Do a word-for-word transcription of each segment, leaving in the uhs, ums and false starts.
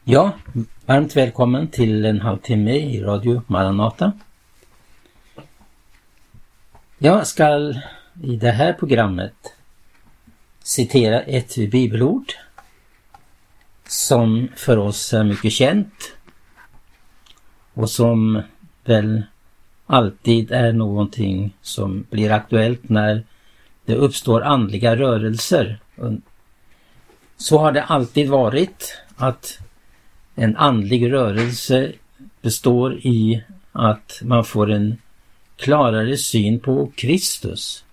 Ja, varmt välkommen till en halvtimme i Radio Maranata. Jag ska i det här programmet citera ett bibelord som för oss är mycket känt och som väl alltid är någonting som blir aktuellt när det uppstår andliga rörelser. Så har det alltid varit, att en andlig rörelse består i att man får en klarare syn på Kristus.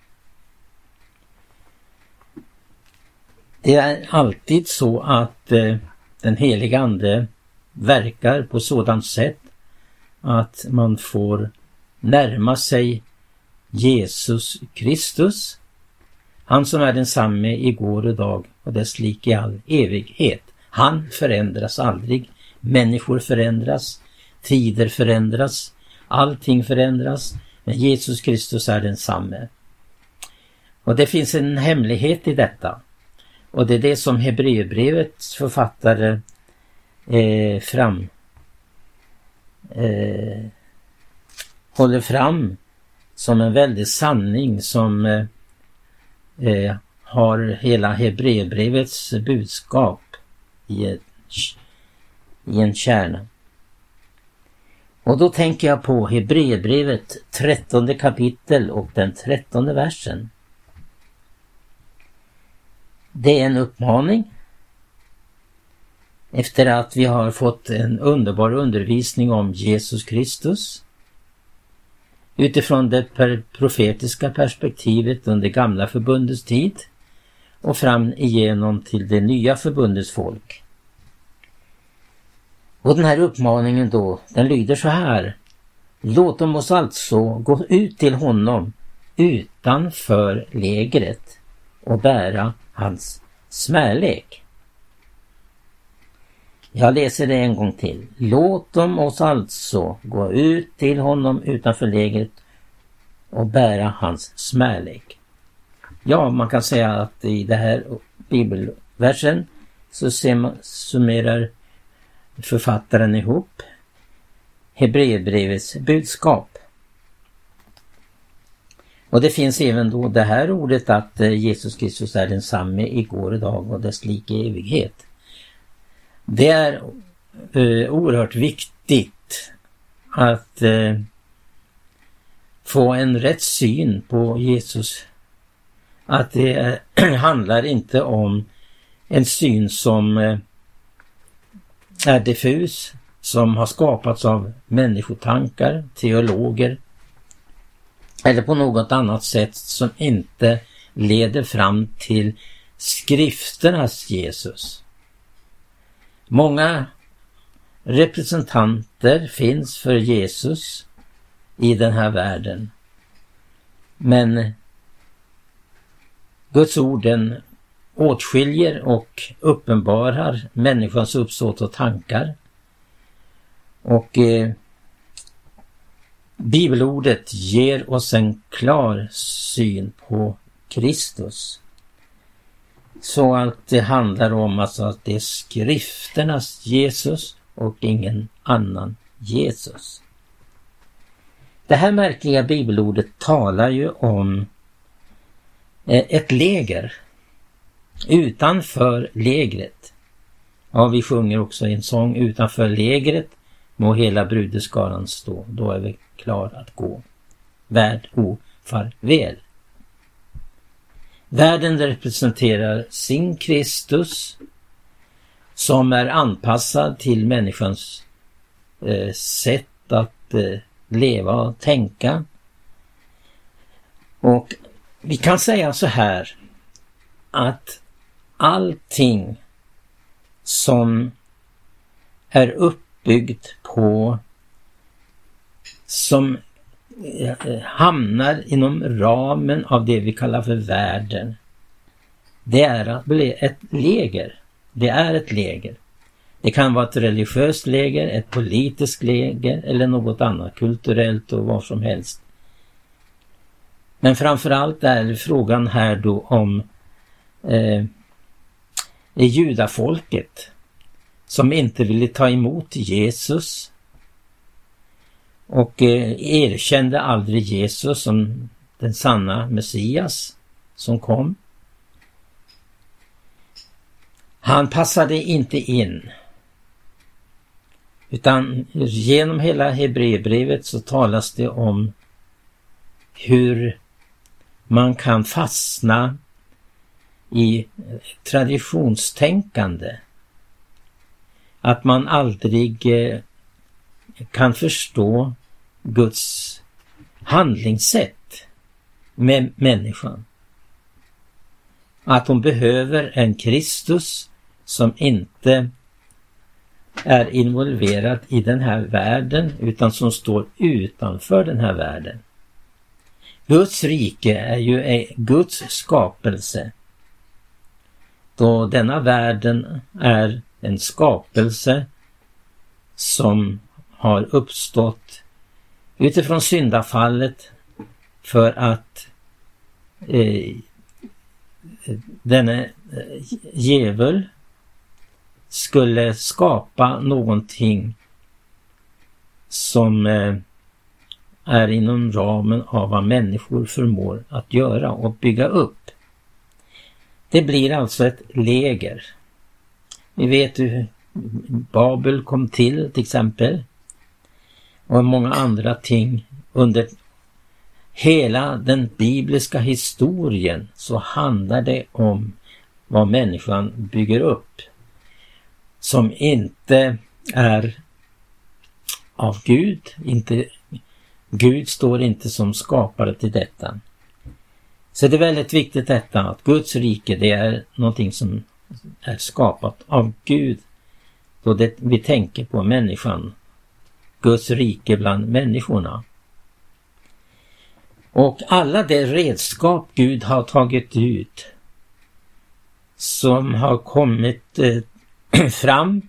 Det är alltid så att eh, den heliga ande verkar på sådant sätt att man får närma sig Jesus Kristus, han som är densamme igår och idag och dess lik i all evighet. Han förändras aldrig, människor förändras, tider förändras, allting förändras, men Jesus Kristus är densamme. Och det finns en hemlighet i detta, och det är det som Hebreerbrevets författare eh, fram eh, håller fram som en väldig sanning som eh, eh, har hela Hebreerbrevets budskap i, ett, i en kärna. Och då tänker jag på Hebreerbrevet trettonde kapitel och den trettonde versen. Det är en uppmaning efter att vi har fått en underbar undervisning om Jesus Kristus utifrån det profetiska perspektivet under gamla förbundets tid och fram igenom till det nya förbundets folk. Och den här uppmaningen då, den lyder så här: låt oss alltså gå ut till honom utanför lägret och bära hans smärlek. Jag läser det en gång till. Låt oss alltså gå ut till honom utanför lägret och bära hans smärlek. Ja, man kan säga att i det här bibelversen så summerar författaren ihop Hebreerbrevets budskap. Och det finns även då det här ordet att Jesus Kristus är densamme igår och dag och dess lik i evighet. Det är eh, oerhört viktigt att eh, få en rätt syn på Jesus. Att det eh, handlar inte om en syn som eh, är diffus, som har skapats av människotankar, teologer eller på något annat sätt som inte leder fram till skrifternas Jesus. Många representanter finns för Jesus i den här världen, men Guds orden åtskiljer och uppenbarar människans uppsåt och tankar. Och eh, bibelordet ger oss en klar syn på Kristus. Så att det handlar om alltså att det är skrifternas Jesus och ingen annan Jesus. Det här märkliga bibelordet talar ju om eh, ett läger. Utanför lägret. Ja, vi sjunger också en sång: utanför lägret må hela brudeskaran stå. Då är vi klar att gå. Värld o farväl. Världen representerar sin Kristus som är anpassad till människans eh, sätt att eh, leva och tänka. Och vi kan säga så här att allting som är uppbyggt på, som hamnar inom ramen av det vi kallar för världen, det är att bli ett läger. Det är ett läger. Det kan vara ett religiöst läger, ett politiskt läger eller något annat, kulturellt och vad som helst. Men framförallt är frågan här då om eh, judafolket som inte ville ta emot Jesus och eh, erkände aldrig Jesus som den sanna Messias som kom. Han passade inte in. Utan genom hela Hebreerbrevet så talas det om hur man kan fastna i traditionstänkande. Att man aldrig eh, kan förstå Guds handlingssätt med människan. Att hon behöver en Kristus som inte är involverad i den här världen utan som står utanför den här världen. Guds rike är ju Guds skapelse. Då denna världen är en skapelse som har uppstått utifrån syndafallet för att eh, denne djävul skulle skapa någonting som eh, är inom ramen av vad människor förmår att göra och bygga upp. Det blir alltså ett läger. Vi vet hur Babel kom till till exempel och många andra ting under hela den bibliska historien så handlar det om vad människan bygger upp som inte är av Gud. Inte, Gud står inte som skapare till detta. Så det är väldigt viktigt detta att Guds rike det är någonting som är skapat av Gud. Då det, vi tänker på människan. Guds rike bland människorna. Och alla de redskap Gud har tagit ut som har kommit eh, fram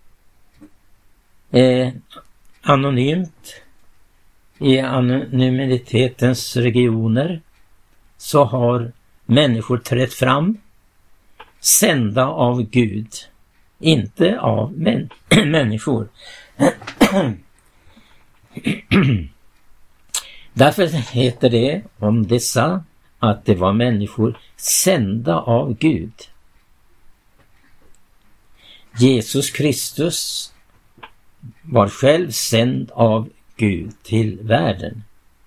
eh, anonymt i anonymitetens regioner så har människor trätt fram sända av Gud, inte av män- människor. Därför heter det om dessa att det var människor sända av Gud. Jesus Kristus var själv sänd av Gud till världen.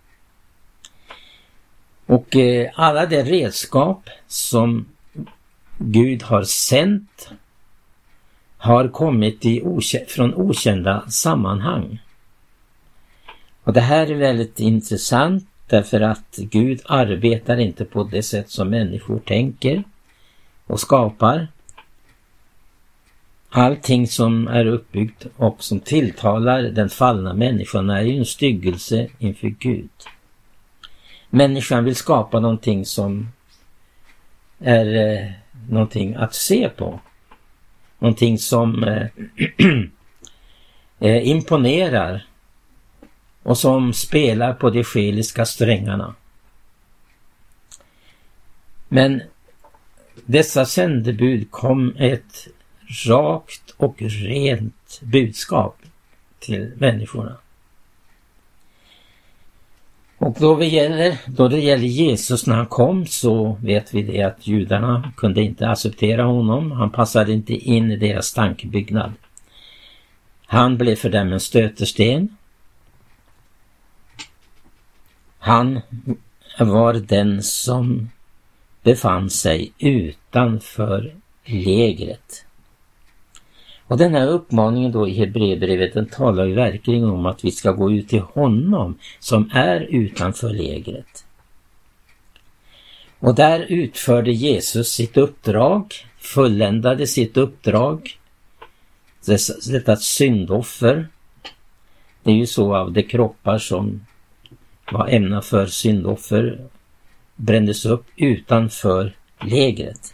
Och eh, alla de redskap som Gud har sänt har kommit i okä- från okända sammanhang. Och det här är väldigt intressant därför att Gud arbetar inte på det sätt som människor tänker och skapar. Allting som är uppbyggt och som tilltalar den fallna människan är ju en styggelse inför Gud. Människan vill skapa någonting som är eh, någonting att se på. Någonting som eh, eh, imponerar och som spelar på de själiska strängarna. Men dessa sändebud kom ett rakt och rent budskap till människorna. Och då det gäller, då det gäller Jesus när han kom så vet vi det att judarna kunde inte acceptera honom. Han passade inte in i deras tankebyggnad. Han blev för dem en stötesten. Han var den som befann sig utanför lägret. Och den här uppmaningen då i Hebreerbrevet den talar ju verkligen om att vi ska gå ut till honom som är utanför lägret. Och där utförde Jesus sitt uppdrag, fulländade sitt uppdrag. Detta syndoffer, det är ju så av de kroppar som var ämnade för syndoffer brändes upp utanför lägret.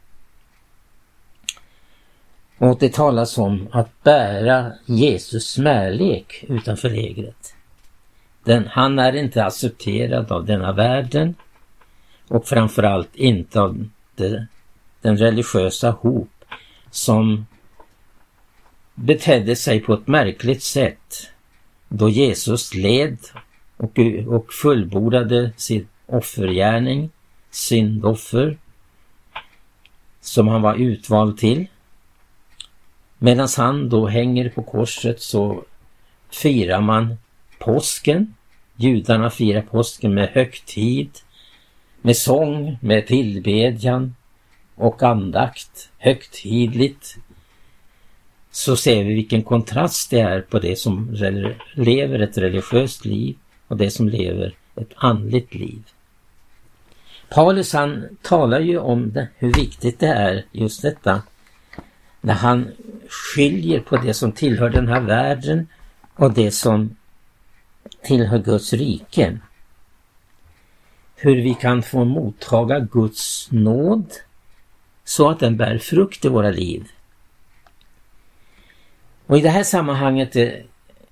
Och det talas om att bära Jesus smärlek utanför lägret. Den, han är inte accepterad av denna världen och framförallt inte av det, den religiösa hop som betedde sig på ett märkligt sätt då Jesus led och, och fullbordade sin offergärning, syndoffer, som han var utvald till. Medan han då hänger på korset så firar man påsken. Judarna firar påsken med högtid, med sång, med tillbedjan och andakt, högtidligt. Så ser vi vilken kontrast det är på det som lever ett religiöst liv och det som lever ett andligt liv. Paulus han talar ju om det, hur viktigt det är just detta när han skiljer på det som tillhör den här världen och det som tillhör Guds rike. Hur vi kan få mottaga Guds nåd så att den bär frukt i våra liv. Och i det här sammanhanget det,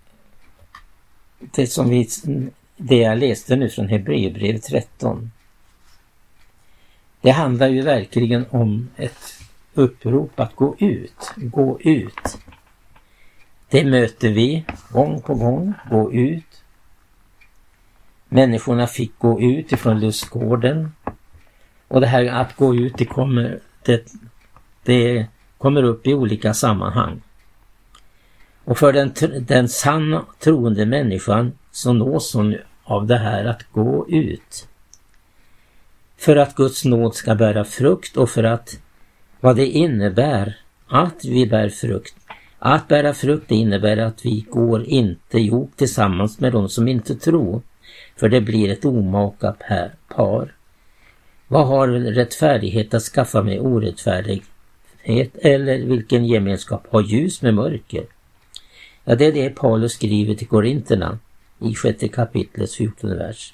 det som vi det jag läste nu från Hebreerbrevet tretton. Det handlar ju verkligen om ett upprop att gå ut, gå ut. Det möter vi gång på gång, gå ut. Människorna fick gå ut ifrån lustgården. Och det här att gå ut, det kommer, det, det kommer upp i olika sammanhang. Och för den, den sanna troende människan så nås hon av det här att gå ut. För att Guds nåd ska bära frukt och för att vad det innebär att vi bär frukt. Att bära frukt det innebär att vi går inte ihop tillsammans med de som inte tror. För det blir ett omaka par. Vad har rättfärdighet att skaffa med orättfärdighet? Eller vilken gemenskap har ljus med mörker? Ja, det är det Paulus skriver till Korinterna i sjätte kapitlets fjortonde vers.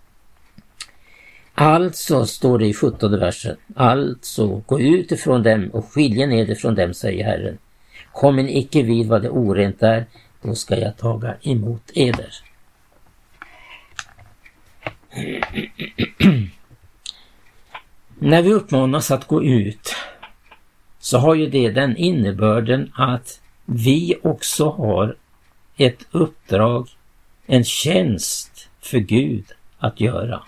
Alltså står det i sjuttonde versen. Alltså gå ut ifrån dem och skilja ner det från dem, säger Herren. Kom en icke vid vad det orent är, då ska jag taga emot eder. När vi uppmanas att gå ut så har ju det den innebörden att vi också har ett uppdrag, en tjänst för Gud att göra.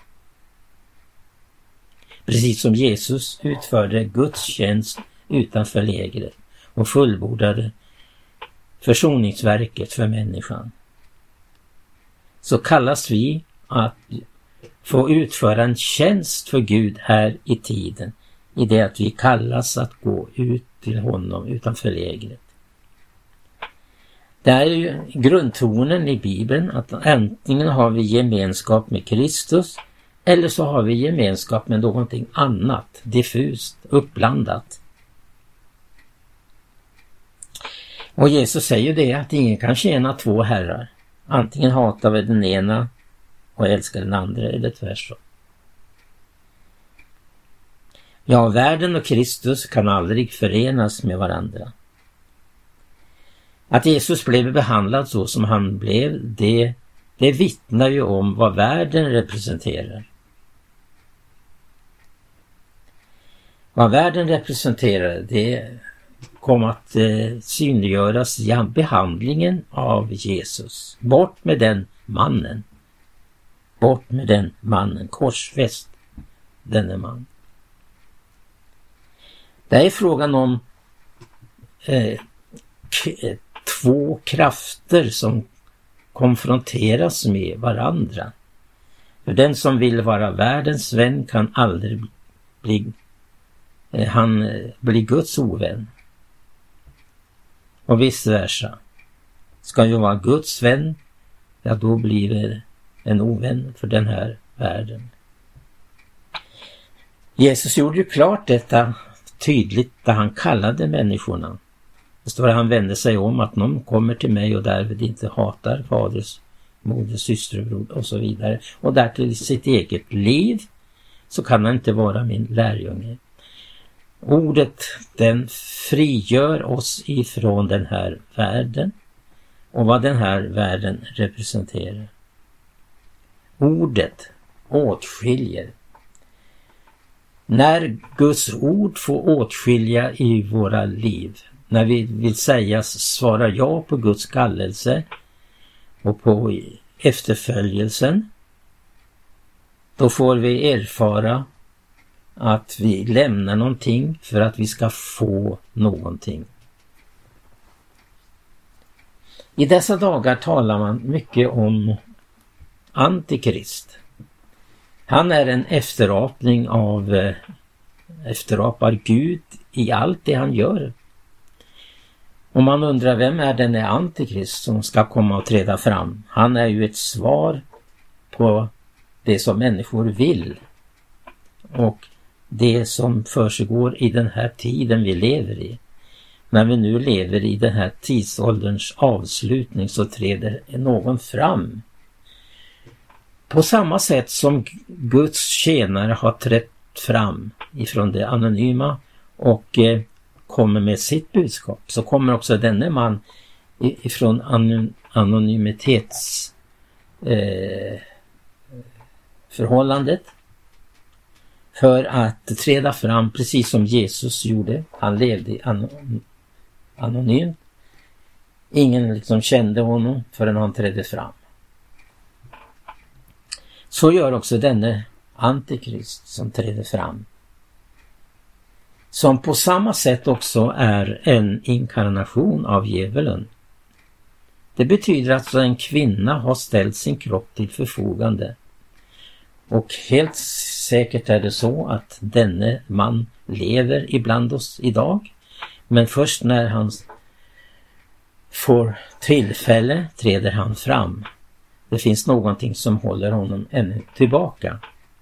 Precis som Jesus utförde Guds tjänst utanför lägret och fullbordade försoningsverket för människan. Så kallas vi att få utföra en tjänst för Gud här i tiden, i det att vi kallas att gå ut till honom utanför lägret. Det är ju grundtonen i Bibeln att antingen har vi gemenskap med Kristus eller så har vi gemenskap med någonting annat, diffust, uppblandat. Och Jesus säger det att ingen kan tjäna två herrar. Antingen hatar vi den ena och älskar den andra eller tvärtom. Ja, världen och Kristus kan aldrig förenas med varandra. Att Jesus blev behandlad så som han blev, det, det vittnar ju om vad världen representerar. Vad världen representerar, det kom att eh, synliggöras i behandlingen av Jesus. Bort med den mannen. Bort med den mannen. Korsfäst denne man. Det är frågan om eh, k- två krafter som konfronteras med varandra. För den som vill vara världens vän kan aldrig bli, eh, han blir Guds ovän. Och vice versa. Ska ju vara Guds vän, ja då blir det en ovän för den här världen. Jesus gjorde ju klart detta tydligt där han kallade människorna. Det står att han vände sig om att någon kommer till mig och därvid inte hatar faders, moders, systerbror och så vidare. Och därtill sitt eget liv så kan han inte vara min lärjunge. Ordet den frigör oss ifrån den här världen och vad den här världen representerar. Ordet åtskiljer. När Guds ord får åtskilja i våra liv, när vi vill säga svara ja på Guds kallelse och på efterföljelsen, då får vi erfara att vi lämnar någonting för att vi ska få någonting. I dessa dagar talar man mycket om Antikrist. Han är en efterapning av, efterapar Gud i allt det han gör. Och man undrar, vem är den Antikrist som ska komma och träda fram? Han är ju ett svar på det som människor vill. Och det som försiggår i den här tiden vi lever i. När vi nu lever i den här tidsålderns avslutning så träder någon fram. På samma sätt som Guds tjänare har trätt fram ifrån det anonyma och eh, kommer med sitt budskap, så kommer också denne man ifrån anon- anonymitets eh, förhållandet för att träda fram precis som Jesus gjorde. Han levde an- anonymt. Ingen liksom kände honom förrän han trädde fram. Så gör också denne Antikrist som träder fram. Som på samma sätt också är en inkarnation av djävulen. Det betyder att en kvinna har ställt sin kropp till förfogande. Och helt säkert är det så att denne man lever ibland oss idag. Men först när han får tillfälle träder han fram. Det finns någonting som håller honom ännu tillbaka.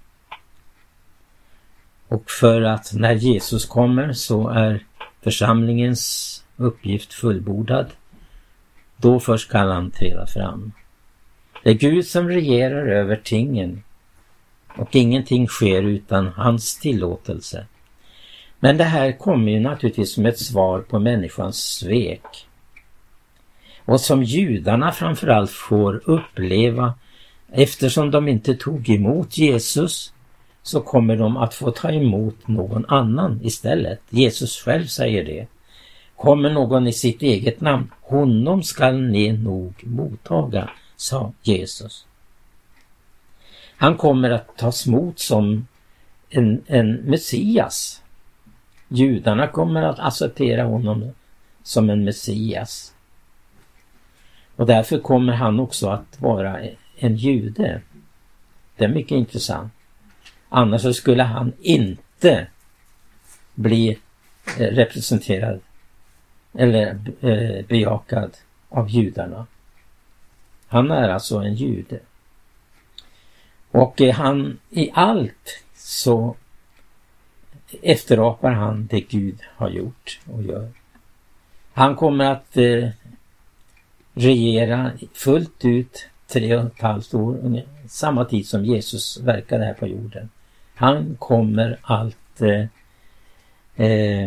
Och för att när Jesus kommer så är församlingens uppgift fullbordad. Då först kan han träda fram. Det är Gud som regerar över tingen. Och ingenting sker utan hans tillåtelse. Men det här kommer ju naturligtvis som ett svar på människans svek. Och som judarna framförallt får uppleva, eftersom de inte tog emot Jesus, så kommer de att få ta emot någon annan istället. Jesus själv säger det. Kommer någon i sitt eget namn, honom skall ni nog mottaga, sa Jesus. Han kommer att tas emot som en, en Messias. Judarna kommer att acceptera honom som en Messias. Och därför kommer han också att vara en jude. Det är mycket intressant. Annars så skulle han inte bli representerad eller bejakad av judarna. Han är alltså en jude. Och han i allt så efterapar han det Gud har gjort och gör. Han kommer att eh, regera fullt ut tre och ett halvt år, samma tid som Jesus verkade här på jorden. Han kommer att eh, eh,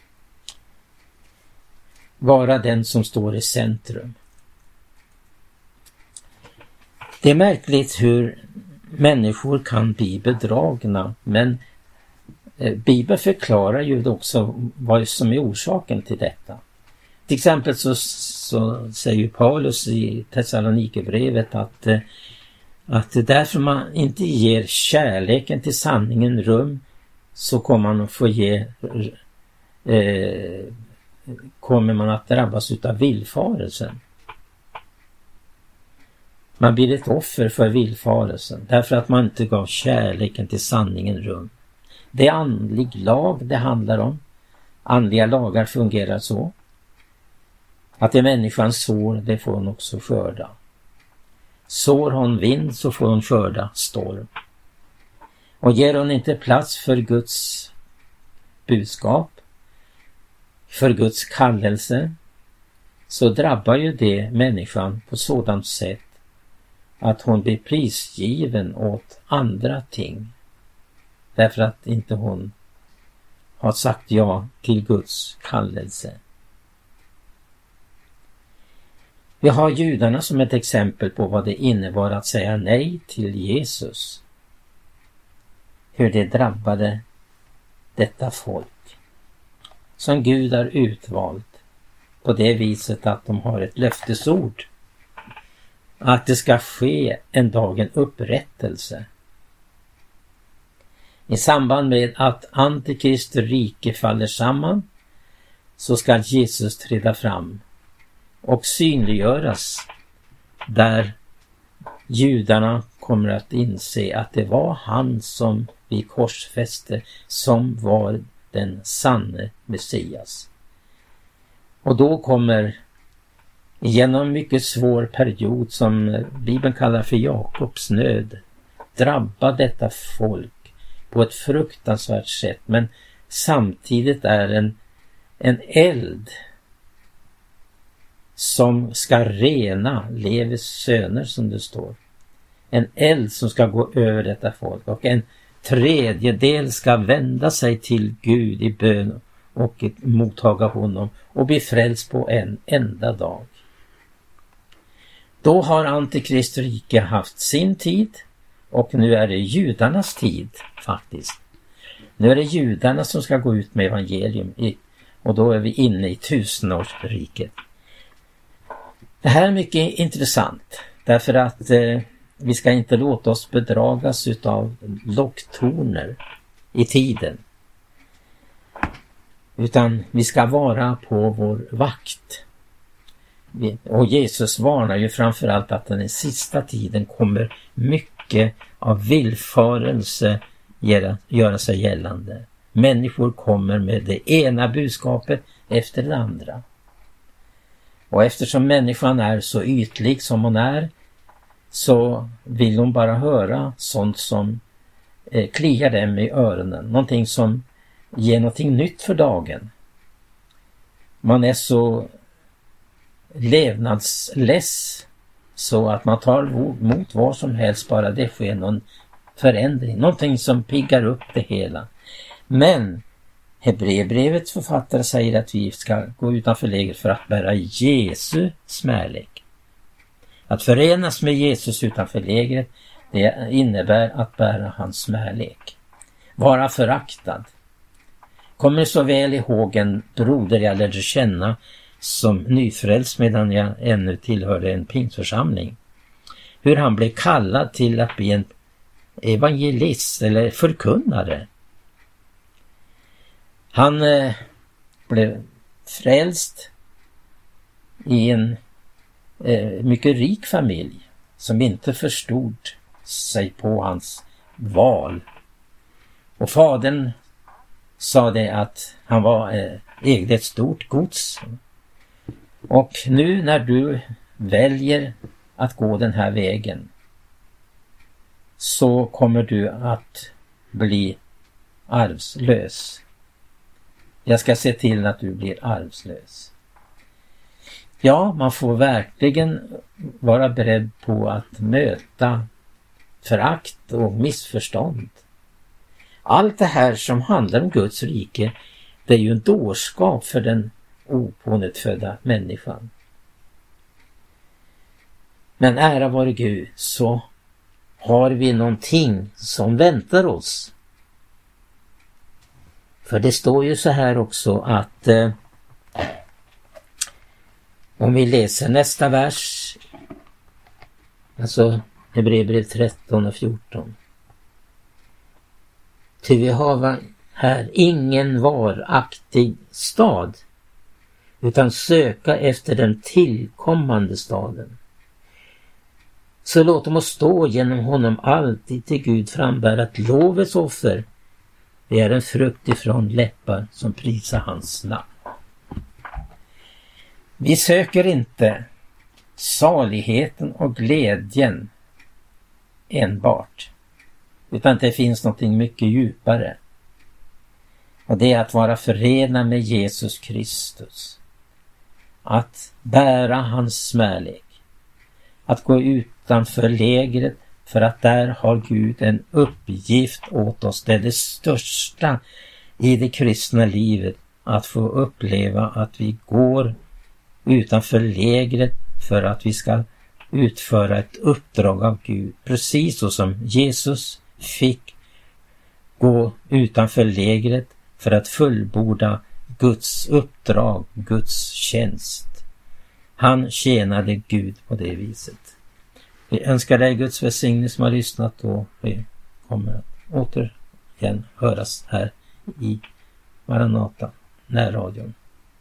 vara den som står i centrum. Det är märkligt hur människor kan bli bedragna, men eh, Bibeln förklarar ju också vad som är orsaken till detta. Till exempel så, så säger Paulus i Thessalonikerbrevet att, eh, att därför man inte ger kärleken till sanningen rum, så kommer man att få ge eh, kommer man att drabbas utav villfarelsen. Man blir ett offer för villfarelsen därför att man inte gav kärleken till sanningen rum. Det är andlig lag det handlar om. Andliga lagar fungerar så att det människan sår, det får hon också skörda. Sår hon vind så får hon skörda storm. Och ger hon inte plats för Guds budskap, för Guds kallelse, så drabbar ju det människan på sådant sätt att hon blir prisgiven åt andra ting. Därför att inte hon har sagt ja till Guds kallelse. Vi har judarna som ett exempel på vad det innebar att säga nej till Jesus. Hur det drabbade detta folk som Gud har utvalt. på det viset att de har ett löftesord. Att det ska ske en dag en upprättelse. I samband med att Antikristi rike faller samman så ska Jesus träda fram och synliggöras, där judarna kommer att inse att det var han som vi korsfäste som var den sanne Messias. Och då kommer genom en mycket svår period som Bibeln kallar för Jakobs nöd drabba detta folk på ett fruktansvärt sätt, men samtidigt är en, en eld som ska rena Levis söner, som det står. En eld som ska gå över detta folk, och en tredjedel ska vända sig till Gud i bön och mottaga honom och bli frälst på en enda dag. Då har Antikrist rike haft sin tid, och nu är det judarnas tid faktiskt. Nu är det judarna som ska gå ut med evangelium i, och då är vi inne i tusenårsriket. Det här är mycket intressant, därför att eh, vi ska inte låta oss bedragas utav locktoner i tiden. Utan vi ska vara på vår vakt. Och Jesus varnar ju framförallt att den sista tiden kommer mycket av villfarelse göra, göra sig gällande. Människor kommer med det ena budskapet efter det andra. Och eftersom människan är så ytlig som hon är, så vill hon bara höra sånt som eh, kliar dem i öronen. Någonting som ger någonting nytt för dagen. Man är så levnadsless så att man tar emot vad som helst, bara det sker någon förändring. Någonting som piggar upp det hela. Men Hebreerbrevets författare säger att vi ska gå utanför lägret för att bära Jesu smärlek. Att förenas med Jesus utanför lägret, det innebär att bära hans smärlek. Vara föraktad. Kommer så väl ihåg en broder jag lärde känna som nyfrälst medan jag ännu tillhörde en pingsförsamling. Hur han blev kallad till att bli en evangelist eller förkunnare. Han eh, blev frälst i en eh, mycket rik familj som inte förstod sig på hans val. Och fadern sa det att han var eh, ägde ett stort gods. Och nu när du väljer att gå den här vägen, så kommer du att bli arvslös. Jag ska se till att du blir arvslös. Ja, man får verkligen vara beredd på att möta förakt och missförstånd. Allt det här som handlar om Guds rike, det är ju en dårskap för den opånyttfödda människan. Men ära vare Gud, så har vi någonting som väntar oss. För det står ju så här också att eh, om vi läser nästa vers, alltså Hebreerbrevet tretton och fjorton. Ty vi har här ingen varaktig stad, utan söka efter den tillkommande staden. Så låt oss stå genom honom alltid till Gud frambära ett lovets offer. Det är en frukt ifrån läppar som prisar hans namn. Vi söker inte saligheten och glädjen enbart, utan det finns något mycket djupare. Och det är att vara förenad med Jesus Kristus. Att bära hans smärlek. Att gå utanför lägret, för att där har Gud en uppgift åt oss. Det är det största i det kristna livet, att få uppleva att vi går utanför lägret för att vi ska utföra ett uppdrag av Gud. Precis så som Jesus fick gå utanför lägret för att fullborda Guds uppdrag, Guds tjänst. Han tjänade Gud på det viset. Vi önskar dig Guds välsignelse som har lyssnat, och vi kommer att återigen höras här i Maranata närradion.